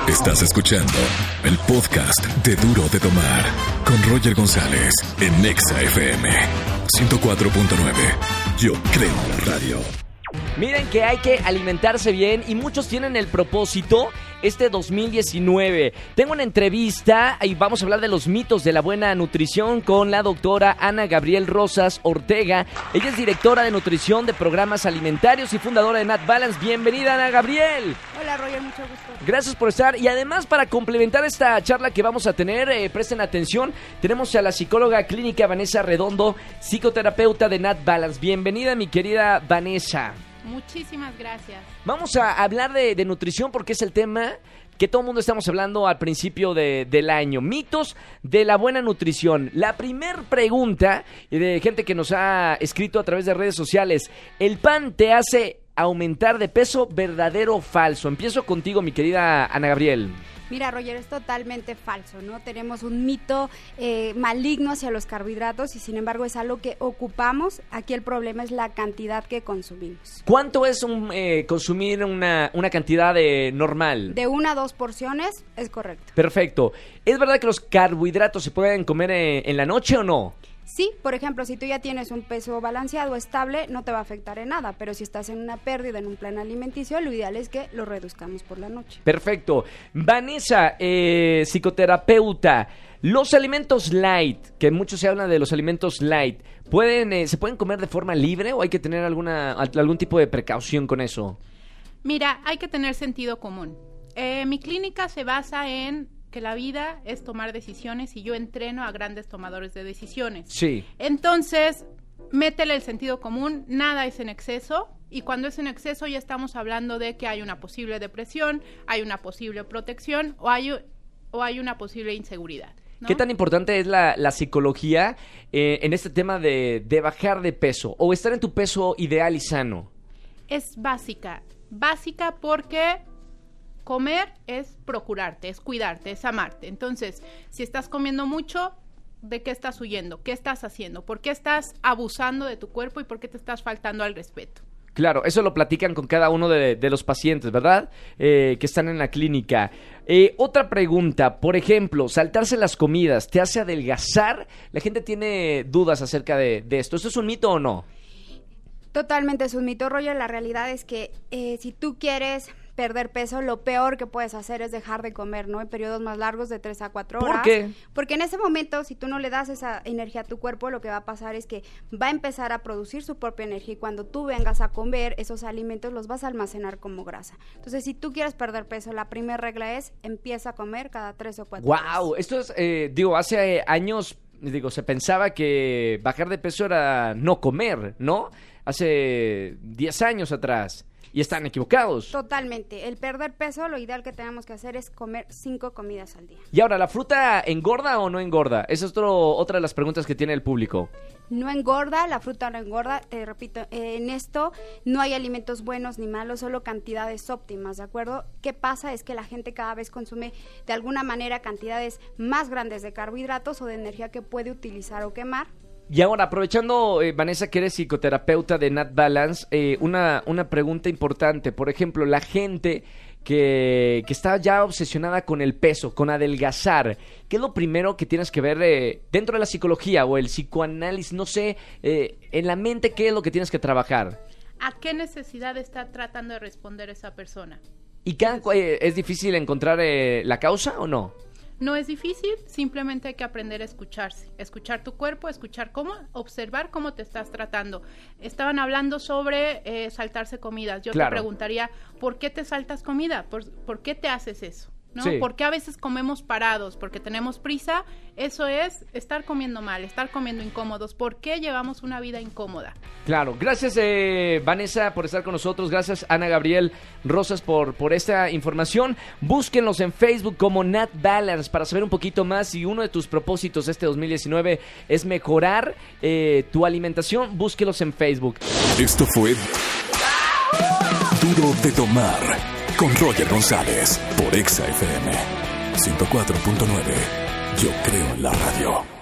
Estás escuchando el podcast de Duro de Tomar con Roger González en Nexa FM 104.9. Yo creo en la radio. Miren que hay que alimentarse bien y muchos tienen el propósito este 2019. Tengo una entrevista y vamos a hablar de los mitos de la buena nutrición con la doctora Ana Gabriel Rosas Ortega. Ella es directora de nutrición de programas alimentarios y fundadora de Nat Balance. Bienvenida, Ana Gabriel. Hola, Roger, mucho gusto. Gracias por estar. Y además, para complementar esta charla que vamos a tener, presten atención, tenemos a la psicóloga clínica Vanessa Redondo, psicoterapeuta de Nat Balance. Bienvenida, mi querida Vanessa. Muchísimas gracias. Vamos a hablar de nutrición porque es el tema que todo el mundo estamos hablando al principio del año. Mitos de la buena nutrición. La primer pregunta de gente que nos ha escrito a través de redes sociales. ¿El pan te hace aumentar de peso, verdadero o falso? Empiezo contigo, mi querida Ana Gabriel. Mira, Roger, es totalmente falso, ¿no? Tenemos un mito maligno hacia los carbohidratos y sin embargo es algo que ocupamos. Aquí el problema es la cantidad que consumimos. ¿Cuánto es consumir una cantidad normal? De 1 a 2 porciones es correcto. Perfecto. ¿Es verdad que los carbohidratos se pueden comer en la noche o no? Sí, por ejemplo, si tú ya tienes un peso balanceado, estable, no te va a afectar en nada, pero si estás en una pérdida en un plan alimenticio, lo ideal es que lo reduzcamos por la noche. Perfecto. Vanessa, psicoterapeuta, los alimentos light, que mucho se habla de los alimentos light, ¿se pueden comer de forma libre o hay que tener algún tipo de precaución con eso? Mira, hay que tener sentido común. Mi clínica se basa en que la vida es tomar decisiones y yo entreno a grandes tomadores de decisiones. Sí. Entonces, métele el sentido común, nada es en exceso, y cuando es en exceso ya estamos hablando de que hay una posible depresión, hay una posible protección o hay una posible inseguridad, ¿no? ¿Qué tan importante es la psicología en este tema de bajar de peso o estar en tu peso ideal y sano? Es básica porque comer es procurarte, es cuidarte, es amarte. Entonces, si estás comiendo mucho, ¿de qué estás huyendo? ¿Qué estás haciendo? ¿Por qué estás abusando de tu cuerpo y por qué te estás faltando al respeto? Claro, eso lo platican con cada uno de los pacientes, ¿verdad? Que están en la clínica. Otra pregunta, por ejemplo, saltarse las comidas, ¿te hace adelgazar? La gente tiene dudas acerca de esto. ¿Eso es un mito o no? Totalmente es un mito, Roger. La realidad es que si tú quieres perder peso, lo peor que puedes hacer es dejar de comer, ¿no? En periodos más largos de 3 a 4 horas. ¿Por qué? Porque en ese momento, si tú no le das esa energía a tu cuerpo, lo que va a pasar es que va a empezar a producir su propia energía y cuando tú vengas a comer esos alimentos los vas a almacenar como grasa. Entonces, si tú quieres perder peso, la primera regla es empieza a comer cada 3 o 4 horas. ¡Wow! Esto es, hace años, se pensaba que bajar de peso era no comer, ¿no? Hace 10 años atrás. Y están equivocados. Totalmente. El perder peso, lo ideal que tenemos que hacer es comer 5 comidas al día. Y ahora, ¿la fruta engorda o no engorda? Esa es otra de las preguntas que tiene el público. No engorda, la fruta no engorda. Repito, en esto no hay alimentos buenos ni malos, solo cantidades óptimas, ¿de acuerdo? ¿Qué pasa? Es que la gente cada vez consume de alguna manera cantidades más grandes de carbohidratos o de energía que puede utilizar o quemar. Y ahora, aprovechando, Vanessa, que eres psicoterapeuta de Nat Balance, una pregunta importante. Por ejemplo, la gente que está ya obsesionada con el peso, con adelgazar, ¿qué es lo primero que tienes que ver dentro de la psicología o el psicoanálisis? No sé, en la mente, ¿qué es lo que tienes que trabajar? ¿A qué necesidad está tratando de responder esa persona? ¿Y es difícil encontrar la causa o no? No es difícil, simplemente hay que aprender a escucharse, escuchar tu cuerpo, observar cómo te estás tratando. Estaban hablando sobre saltarse comidas. Yo Claro. te preguntaría, ¿por qué te saltas comida? ¿Por qué te haces eso? ¿No? Sí. ¿Por qué a veces comemos parados? Porque tenemos prisa. Eso es estar comiendo mal, estar comiendo incómodos. ¿Por qué llevamos una vida incómoda? Claro, gracias Vanessa por estar con nosotros, gracias Ana Gabriel Rosas por esta información. Búsquenlos en Facebook como Nat Balance para saber un poquito más. Si uno de tus propósitos este 2019 es mejorar tu alimentación, búsquenlos en Facebook. Esto fue Duro de Tomar con Roger González por Exa FM 104.9. Yo creo en la radio.